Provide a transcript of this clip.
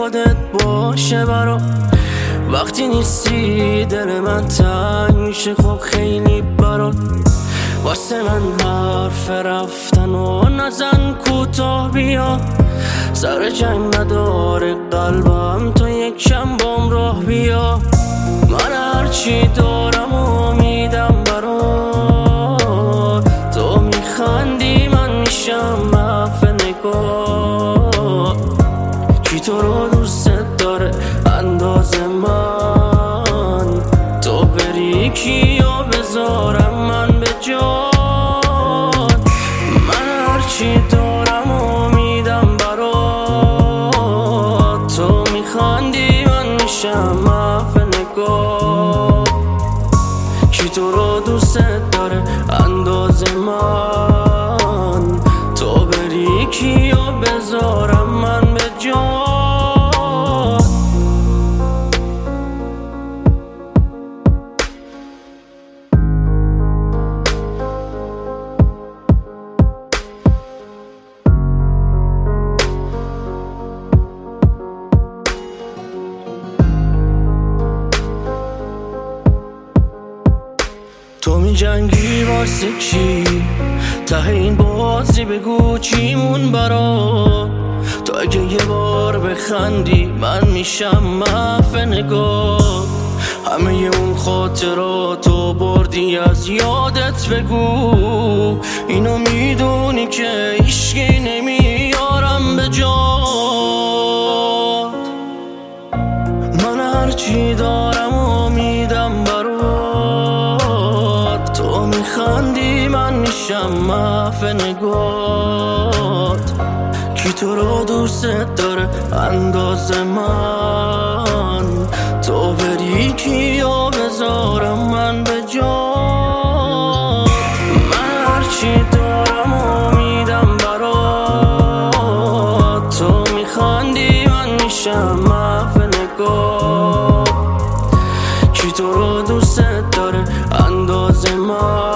خودت باشه برا. وقتی نیستی دل من تنگ میشه خب خیلی برات. واسه من حرف رفتن و نزن کوتاه بیا. سر جنگ نداره قلبم تو یک کم بام راه بیا. من هرچی دارم و میدم برات. تو میخندی من میشم محو نگاه. کی تو رو دوست داره انداز من؟ تو بری کیو بذارم من به جان. من هرچی دارم و میدم برات. تو میخندی من میشم محو نگاه. کی تو رو دوست داره انداز من؟ تو بری کیو بذارم من به جان. تو می جنگی واسه کی؟ ته این بازی بگو چیمون برا. تو اگه یه بار بخندی من میشم محو نگاه. همه اون خاطراتو بردی از یادت بگو. اینو میدونی که هیچکی نمیارم به جات. من هرچی دارم و میدم برات. تو میخندی من میشم محو نگات. کی تو رو دوست داره انداز من؟ تو بری کیو بذارم من به جان. من هرچی دارم و میدم برات. تو میخندی من میشم محو نگاه. کی تو رو دوست داره انداز من؟